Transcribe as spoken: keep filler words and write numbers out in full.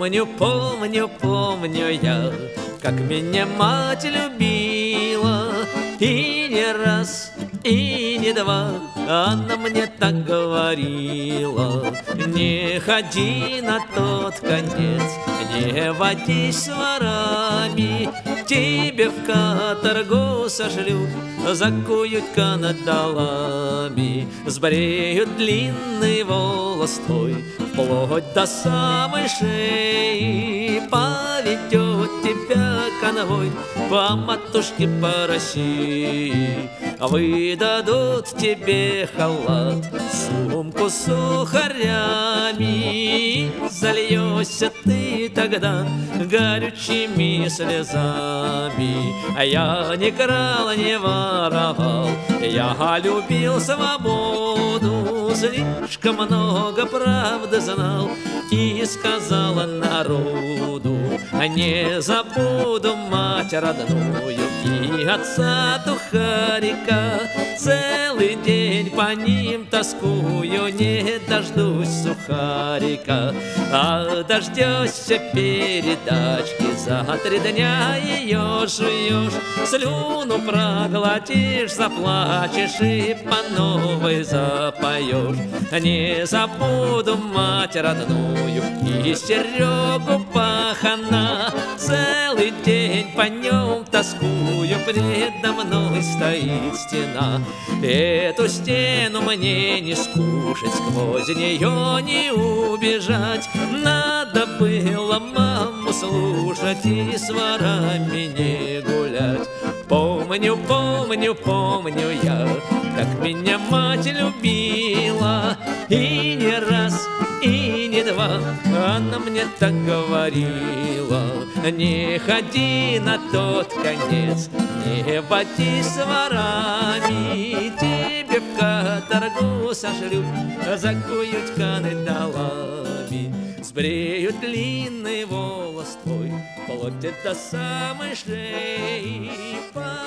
Помню, помню, помню я, как меня мать любила. И не раз, и не два она мне так говорила: не ходи на тот конец, не водись с ворами, тебе в каторгу сошлют, закуют кандалами, сбреют длинный волос твой вплоть до самой шеи, поведет тебя конвой по матушке, по России. Выдадут тебе халат, сумку с сухарями, зальешься ты тогда горючими слезами. А я не крал, не воровал, я любил свободу, слишком много правды знал и сказала народу. Не забуду мать родную и отца Тухарика, целый день по ним тоскую, не дождусь сухарика. А дождешься передачки, за три дня ее жуешь, слюну проглотишь, заплачешь и по новой запоешь. Не забуду мать родную и Серегу пахана, целый день по нем тоскую, предо мной стоит стена. Эту стену мне не скушать, сквозь нее не убежать. Надо было маму слушать и с ворами не гулять. Помню, помню, помню я, как меня мать любила. И не раз, и не два она мне так говорила: не ходи на тот конец, не водись с ворами, тебе в каторгу сошлют, закуют кандалами, сбреют длинный волос твой вплоть до самой шеи.